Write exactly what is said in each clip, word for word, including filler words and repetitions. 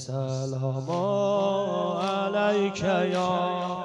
السلام علیک یا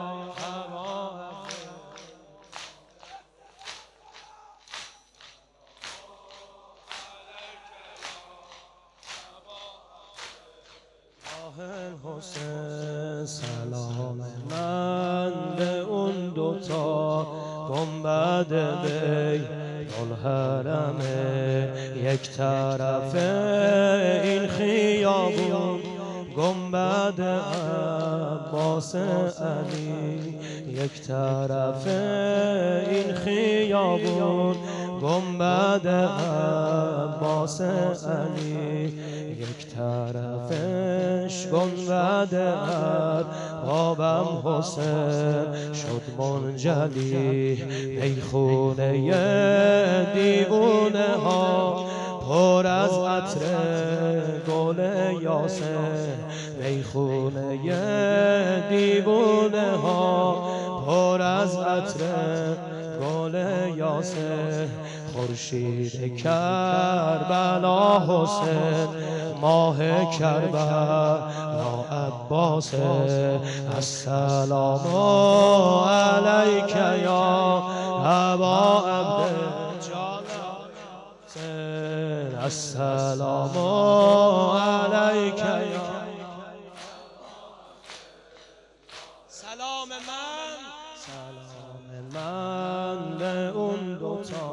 حسین. سلام من به اون دوتا گنبد بیت الحرم، یک طرف این خیابون گنبد عباس علی، یک طرف این خیابون گنبد عباس علی، یک طرفش گنبد اربابم حسین شد منجلی. میخونه دیوونه ها پر از عطر گل یاسر، میخونه دیوونه ها پر از عطر گل یاسر. خورشید کربلا حسین، ماه کربلا عباس. السلام علیک یا ابا عبدالجان، السلام علیک یا سلام من، سلام من به اون دوتا.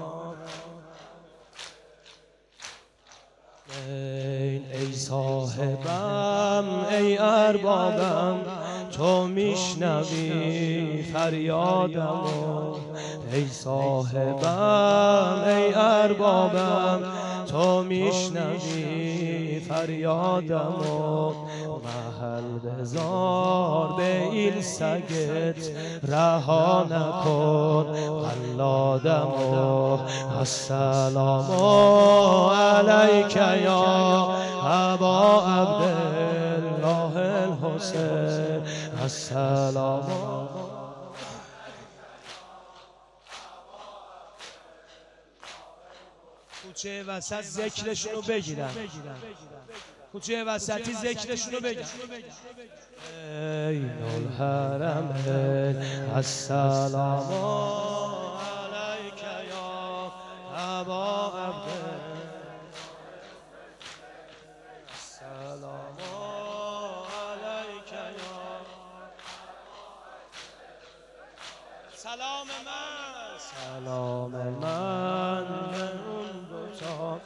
ای صاحبم ای اربابم تو میشنوی فریادمو، ای صاحبم ای اربابم تو میشنوی فریادمو. محل بزار به این سگت رها نکن قلادمو. السلام علیک یا ابا عبدالله الحسین، السلام. کوچه وسط ذکرشونو بگیرن، کوچه وسطی ذکرشونو بگیرن. این الحرم السلام علیک یا ابا عبدالله، السلام علیک یا سلام من، سلام من به اون دوتا.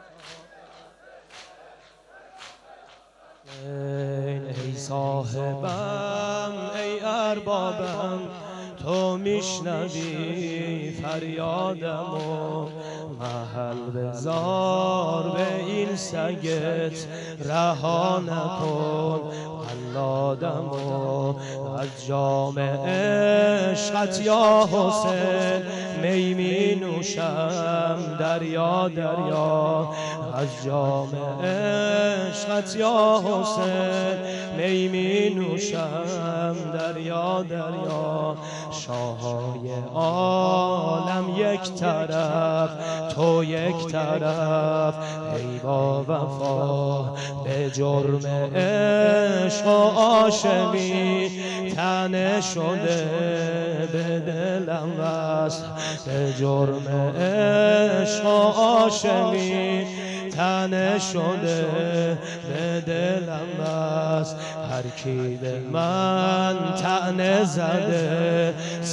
ای صاحبم ای اربابم تو میشنوی فریادمو، محل بزار به این سگت رها نکن قلادمو. از جام عشقت یا حسین می می نوشم دریا دریا، از جام عشقت یا حسین می می نوشم دریا دریا. شاههای عالم یک طرف تو یک طرف، ای با وفا به جرم عشق و عاشقی تنه شده به دلم وصل، به جرم عشق و عاشقی تنه شده به دلم وصل. هر کی به من طعنه زده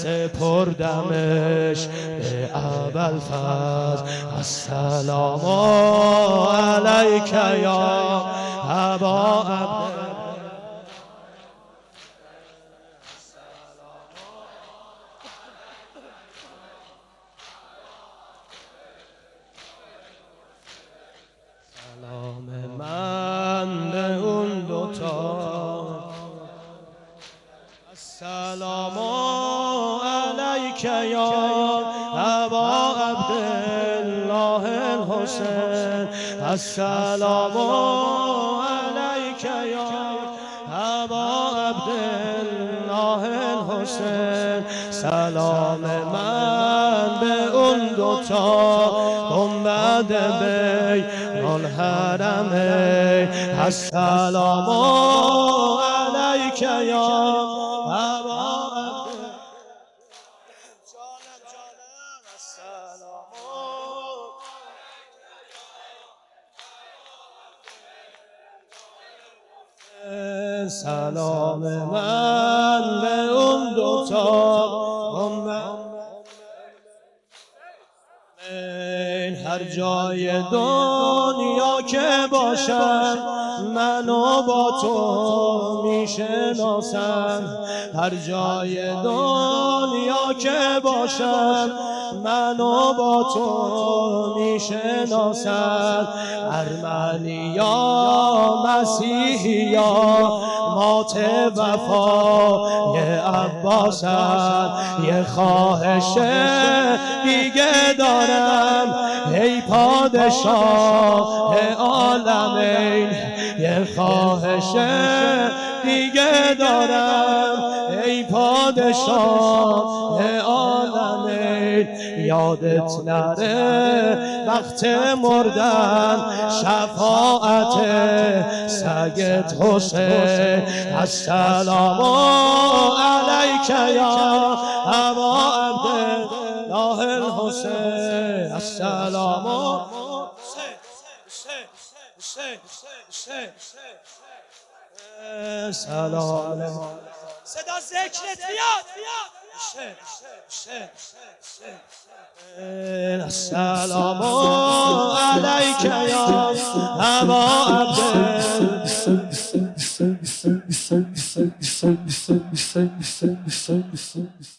سپردمش به ابوالفضل. السلام علیک یا ابا عبدالله، سلام من به اون دوتا. السلام علیک یا ابا عبدالله الحسین، السلام علیک یا ابا عبدالله الحسین. حسین سلام من به اون دوتا گنبد بین الحرمین السلام علیک یا ابا سلام من به اون دوتا هر جای دنیا که باشم منو با تو میشناسم هر جای دنیا که باشم منو با تو میشناسم ارمنی یا مسیحی یا مات وفا یه عباسم یه خواهش دیگه دارم ای پادشاه عالمین یه خواهش دیگه دارم ای پادشاه عالمین یادت نره وقت مردن شفاعت سگت حسین السلام علیک یا ابا عبدالله الحسین السلام سلام صدا ذکرت بیاد السلام علیک یا ابا عبدالله